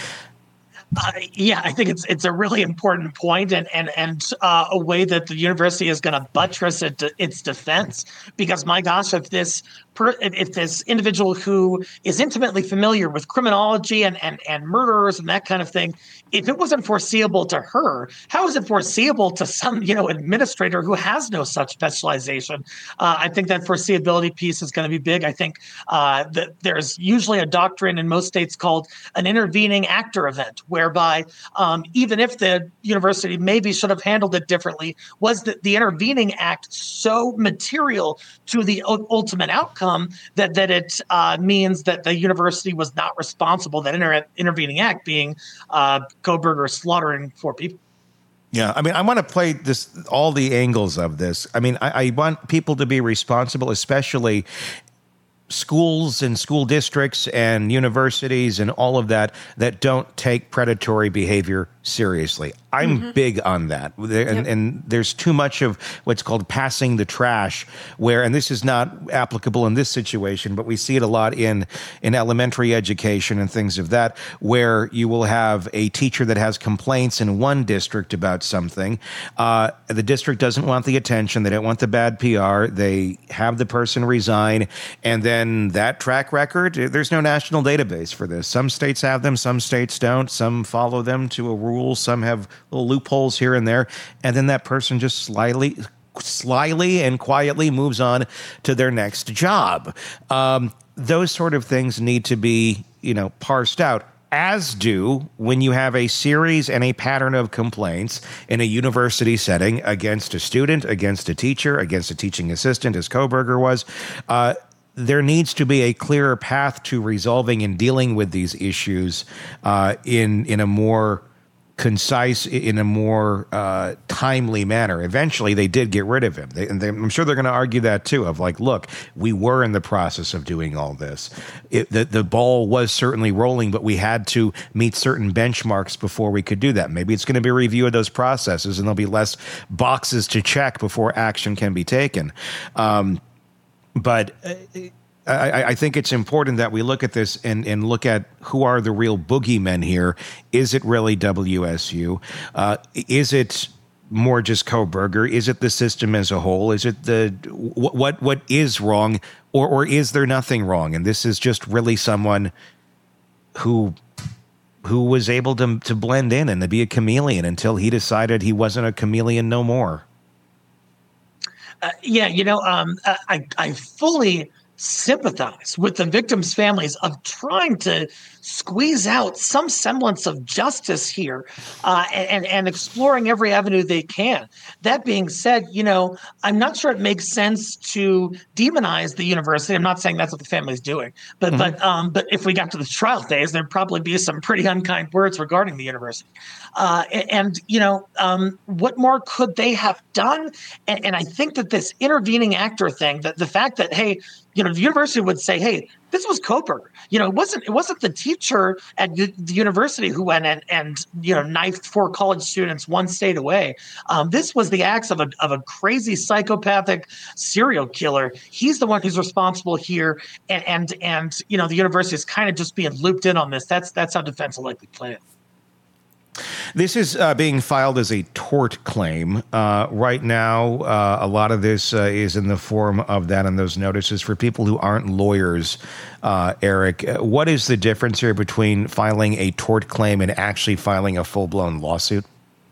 Uh, yeah, I think it's it's a really important point, and and and uh, a way that the university is going to buttress it, its defense. Because my gosh, if this per, if this individual who is intimately familiar with criminology and and and murderers and that kind of thing, if it wasn't foreseeable to her, how is it foreseeable to some you know administrator who has no such specialization? Uh, I think that foreseeability piece is going to be big. I think uh, that there's usually a doctrine in most states called an intervening actor event, where whereby um, even if the university maybe should have handled it differently, was that the intervening act so material to the u- ultimate outcome that that it uh, means that the university was not responsible, that inter- intervening act being uh, Kohberger slaughtering four people.
Yeah, I mean, I want to play this, all the angles of this. I mean, I, I want people to be responsible, especially schools and school districts and universities and all of that, that don't take predatory behavior seriously. I'm mm-hmm. big on that. And, yep. and there's too much of what's called passing the trash where, and this is not applicable in this situation, but we see it a lot in, in elementary education and things of that, where you will have a teacher that has complaints in one district about something. Uh, the district doesn't want the attention. They don't want the bad P R. They have the person resign. And then that track record, there's no national database for this. Some states have them. Some states don't. Some follow them to a rule. Some have little loopholes here and there, and then that person just slyly, slyly and quietly moves on to their next job. Um, those sort of things need to be, you know, parsed out. As do when you have a series and a pattern of complaints in a university setting against a student, against a teacher, against a teaching assistant, as Kohberger was. Uh, there needs to be a clearer path to resolving and dealing with these issues uh, in in a more concise, in a more uh, timely manner. Eventually, they did get rid of him. They, and they, I'm sure they're going to argue that too, of like, look, we were in the process of doing all this. It, the, the ball was certainly rolling, but we had to meet certain benchmarks before we could do that. Maybe it's going to be a review of those processes, and there'll be less boxes to check before action can be taken. Um, but I, I think it's important that we look at this and, and look at who are the real boogeymen here. Is it really W S U? Uh, is it more just Kohberger? Is it the system as a whole? Is it the what what, what is wrong, or or is there nothing wrong? And this is just really someone who who was able to to blend in and to be a chameleon until he decided he wasn't a chameleon no more.
Uh, yeah, you know, um, I I fully sympathize with the victims' families of trying to squeeze out some semblance of justice here uh, and, and exploring every avenue they can. That being said, you know, I'm not sure it makes sense to demonize the university. I'm not saying that's what the family's doing, but mm-hmm. but um, but if we got to the trial phase, there'd probably be some pretty unkind words regarding the university. Uh, and, and, you know, um, what more could they have done? And, and I think that this intervening actor thing, that the fact that, hey, you know, the university would say, hey, this was Koberger. You know, it wasn't it wasn't the teacher at u- the university who went and, and you know knifed four college students one state away. Um, this was the acts of a of a crazy psychopathic serial killer. He's the one who's responsible here, and and, and you know the university is kind of just being looped in on this. That's that's how defense will likely play it.
This is uh, being filed as a tort claim. Uh, right now, uh, a lot of this uh, is in the form of that and those notices. For people who aren't lawyers, uh, Eric, what is the difference here between filing a tort claim and actually filing a full-blown lawsuit?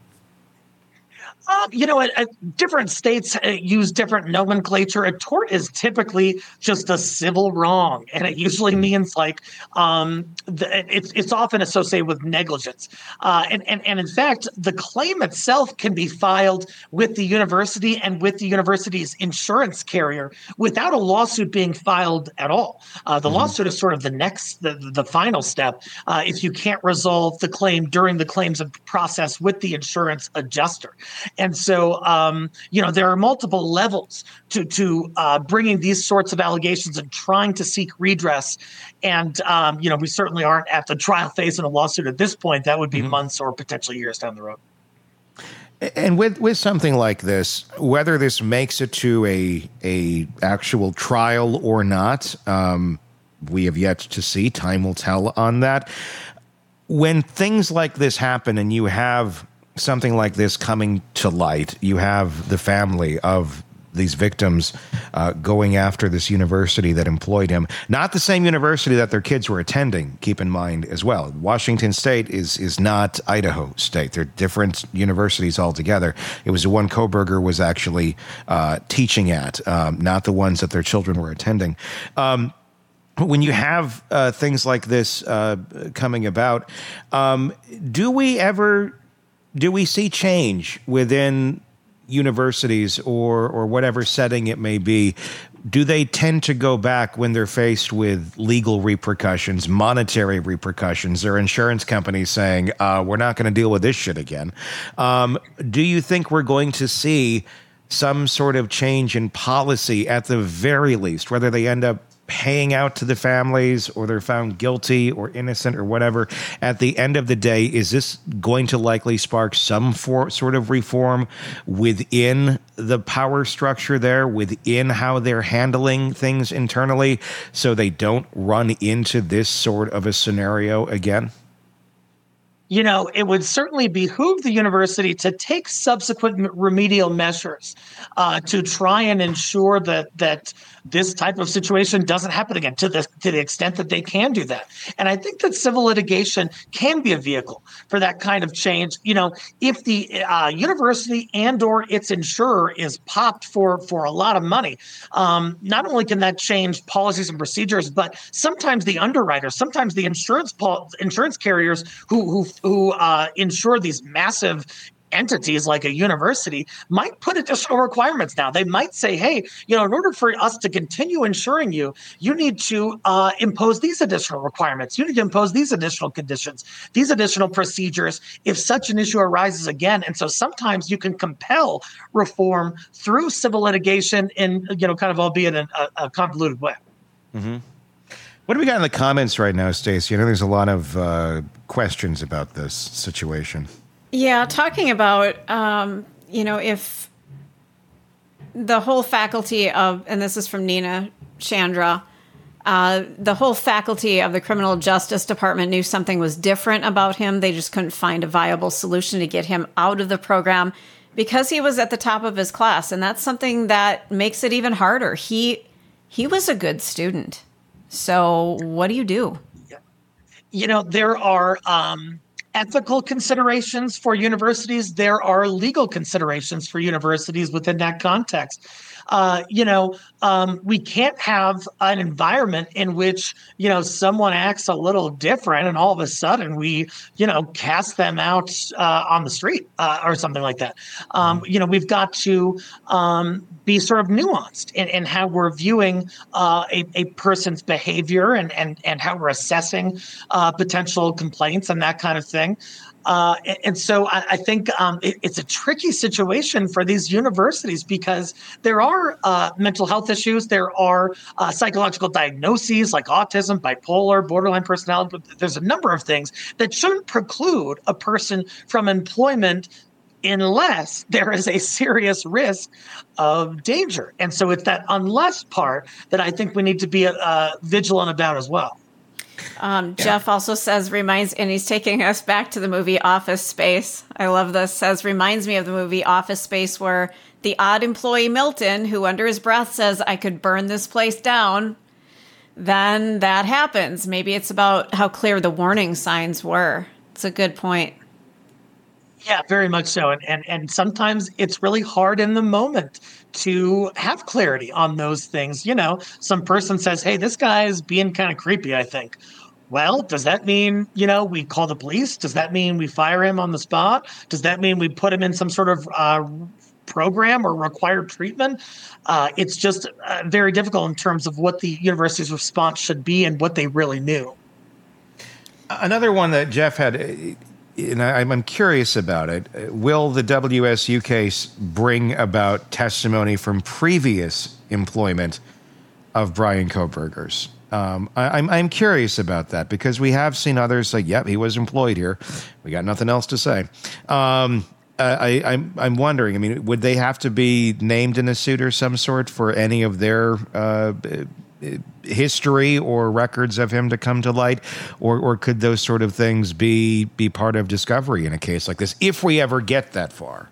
Um, you know, at, at different states uh, use different nomenclature. A tort is typically just a civil wrong, and it usually means like um, the, it's it's often associated with negligence. Uh, and and and in fact, the claim itself can be filed with the university and with the university's insurance carrier without a lawsuit being filed at all. Uh, the mm-hmm. lawsuit is sort of the next, the the final step uh, if you can't resolve the claim during the claims process with the insurance adjuster. And so, um, you know, there are multiple levels to to uh, bringing these sorts of allegations and trying to seek redress. And, um, you know, we certainly aren't at the trial phase in a lawsuit at this point. That would be mm-hmm. months or potentially years down the road.
And with, with something like this, whether this makes it to a a actual trial or not, um, we have yet to see. Time will tell on that. When things like this happen and you have something like this coming to light, you have the family of these victims uh, going after this university that employed him, not the same university that their kids were attending, keep in mind as well. Washington State is is not Idaho State. They're different universities altogether. It was the one Koberger was actually uh, teaching at, um, not the ones that their children were attending. Um, When you have uh, things like this uh, coming about, um, do we ever, do we see change within universities or or whatever setting it may be? Do they tend to go back when they're faced with legal repercussions, monetary repercussions, or insurance companies saying, uh, we're not going to deal with this shit again? Um, do you think we're going to see some sort of change in policy at the very least, whether they end up paying out to the families or they're found guilty or innocent or whatever? At the end of the day, is this going to likely spark some for, sort of reform within the power structure there, within how they're handling things internally, so they don't run into this sort of a scenario again?
You know, it would certainly behoove the university to take subsequent remedial measures uh, to try and ensure that that this type of situation doesn't happen again, to the to the extent that they can do that. And I think that civil litigation can be a vehicle for that kind of change. You know, if the uh, university and or its insurer is popped for for a lot of money, um, not only can that change policies and procedures, but sometimes the underwriters, sometimes the insurance pol- insurance carriers who who who uh, insure these massive entities like a university might put additional requirements now. They might say, hey, you know, in order for us to continue insuring you, you need to uh, impose these additional requirements. You need to impose these additional conditions, these additional procedures if such an issue arises again. And so sometimes you can compel reform through civil litigation in, you know, kind of albeit in a, a convoluted way.
Mm-hmm. What do we got in the comments right now, Stacey? I know there's a lot of uh, questions about this situation.
Yeah, talking about, um, you know, if the whole faculty of, and this is from Nina Chandra, uh, the whole faculty of the criminal justice department knew something was different about him. They just couldn't find a viable solution to get him out of the program because he was at the top of his class. And that's something that makes it even harder. He he was a good student. So what do you do?
You know, there are um, ethical considerations for universities. There are legal considerations for universities within that context. Uh, you know, um, we can't have an environment in which, you know, someone acts a little different and all of a sudden we, you know, cast them out uh, on the street uh, or something like that. Um, you know, we've got to um, be sort of nuanced in, in how we're viewing uh, a, a person's behavior and, and, and how we're assessing uh, potential complaints and that kind of thing. thing. Uh, and, and so I, I think um, it, it's a tricky situation for these universities because there are uh, mental health issues. There are uh, psychological diagnoses like autism, bipolar, borderline personality. But there's a number of things that shouldn't preclude a person from employment unless there is a serious risk of danger. And so it's that unless part that I think we need to be uh, vigilant about as well.
Um, yeah. Jeff also says, reminds, and he's taking us back to the movie Office Space. I love this. Says, reminds me of the movie Office Space, where the odd employee Milton, who under his breath says, I could burn this place down, then that happens. Maybe it's about how clear the warning signs were. It's a good point.
Yeah, very much so. And, and and sometimes it's really hard in the moment to have clarity on those things. You know, some person says, hey, this guy is being kind of creepy, I think. Well, does that mean, you know, we call the police? Does that mean we fire him on the spot? Does that mean we put him in some sort of uh, program or required treatment? Uh, it's just uh, very difficult in terms of what the university's response should be and what they really knew.
Another one that Jeff had, and I'm curious about it. Will the W S U case bring about testimony from previous employment of Bryan Kohberger's? Um, I, I'm I'm curious about that because we have seen others say, "Yep, he was employed here." We got nothing else to say. Um, I, I'm I'm wondering. I mean, would they have to be named in a suit or some sort for any of their uh, history or records of him to come to light, or or could those sort of things be be part of discovery in a case like this, if we ever get that far?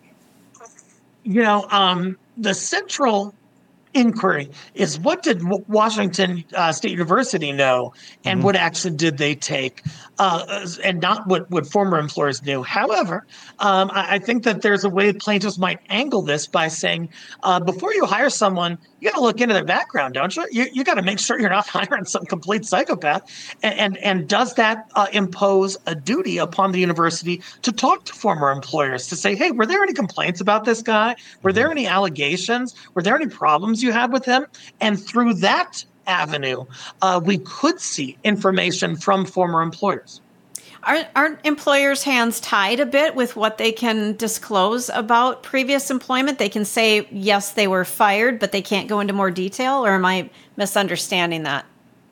You know, um, the central inquiry is what did Washington uh, State University know, and mm-hmm. what action did they take, uh, and not what, what former employers knew. However, um, I, I think that there's a way plaintiffs might angle this by saying, uh, before you hire someone, you got to look into their background, don't you? You, you got to make sure you're not hiring some complete psychopath. And and, and does that uh, impose a duty upon the university to talk to former employers to say, hey, were there any complaints about this guy? Were there any allegations? Were there any problems you had with him? And through that avenue, uh, we could see information from former employers.
Aren't, aren't employers' hands tied a bit with what they can disclose about previous employment? They can say, yes, they were fired, but they can't go into more detail? Or am I misunderstanding that?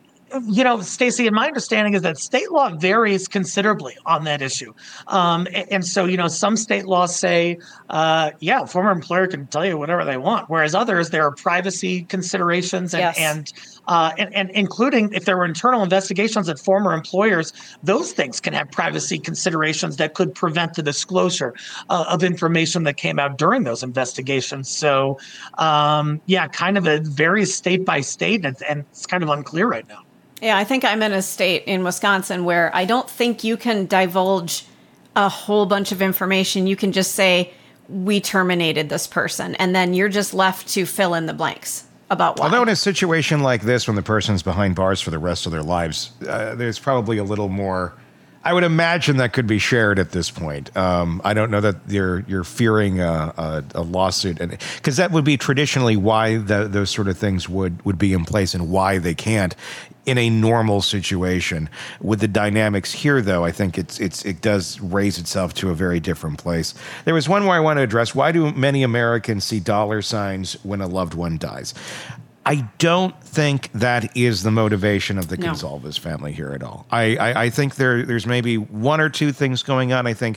You know, Stacey, my understanding is that state law varies considerably on that issue. Um, and, and so, you know, some state laws say, uh, yeah, a former employer can tell you whatever they want, whereas others, there are privacy considerations and,
yes.
and, uh, and, and including if there were internal investigations at former employers, those things can have privacy considerations that could prevent the disclosure uh, of information that came out during those investigations. So, um, yeah, kind of it varies state by state, and, and it's kind of unclear right now.
Yeah, I think I'm in a state in Wisconsin where I don't think you can divulge a whole bunch of information. You can just say, we terminated this person, and then you're just left to fill in the blanks about why.
Although in a situation like this, when the person's behind bars for the rest of their lives, uh, there's probably a little more, I would imagine, that could be shared at this point. Um, I don't know that you're you're fearing a, a, a lawsuit, and because that would be traditionally why the, those sort of things would, would be in place and why they can't in a normal situation. With the dynamics here, though, I think it's it's it does raise itself to a very different place. There was one more I want to address. Why do many Americans see dollar signs when a loved one dies? I don't think that is the motivation of the
no.
Gonzalez family here at all. I, I, I think there there's maybe one or two things going on. I think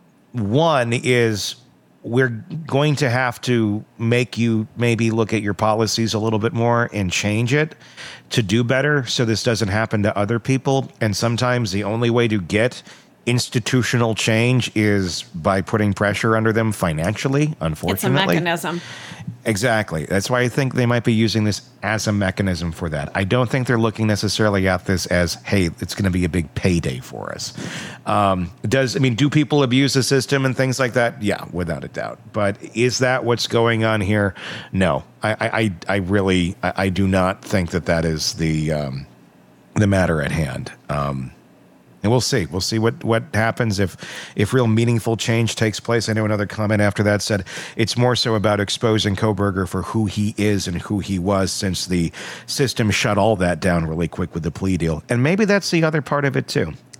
one is we're going to have to make you maybe look at your policies a little bit more and change it to do better so this doesn't happen to other people. And sometimes the only way to get institutional change is by putting pressure under them financially, unfortunately.
It's a mechanism.
Exactly. That's why I think they might be using this as a mechanism for that. I don't think they're looking necessarily at this as, hey, it's going to be a big payday for us. Um, does I mean, do people abuse the system and things like that? Yeah, without a doubt. But is that what's going on here? No. I, I, I really, I, I do not think that that is the um, the matter at hand. Um, And we'll see. We'll see what, what happens if if real meaningful change takes place. I know another comment after that said it's more so about exposing Kohberger for who he is and who he was, since the system shut all that down really quick with the plea deal. And maybe that's the other part of it, too.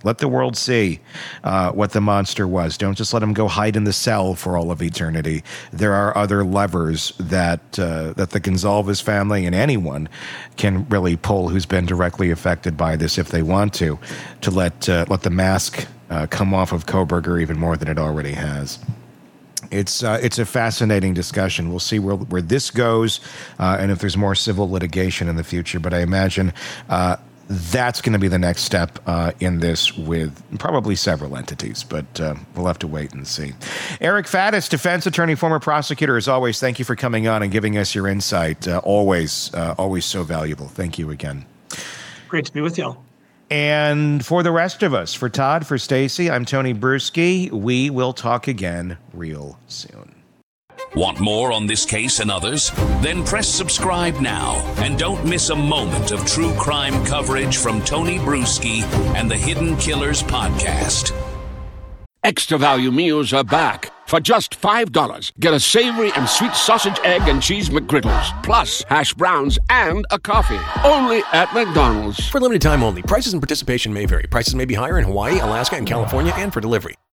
Let the world see uh, what the monster was. Don't just let him go hide in the cell for all of eternity. There are other levers that uh, that the Gonzalez family and anyone can really pull who's been directly affected by this if they want to, to let uh, let the mask uh, come off of Kohberger even more than it already has. It's uh, it's a fascinating discussion. We'll see where where this goes, uh, and if there's more civil litigation in the future. But I imagine uh, that's going to be the next step uh, in this with probably several entities. But uh, we'll have to wait and see. Eric Faddis, defense attorney, former prosecutor, as always, thank you for coming on and giving us your insight. Uh, always, uh, always so valuable. Thank you again.
Great to be with y'all.
And for the rest of us, for Todd, for Stacey, I'm Tony Bruschi. We will talk again real soon.
Want more on this case and others? Then press subscribe now and don't miss a moment of true crime coverage from Tony Bruschi and the Hidden Killers podcast.
Extra value meals are back. For just five dollars, get a savory and sweet sausage, egg, and cheese McGriddles, plus hash browns and a coffee. Only at McDonald's.
For limited time only. Prices and participation may vary. Prices may be higher in Hawaii, Alaska, and California, and for delivery.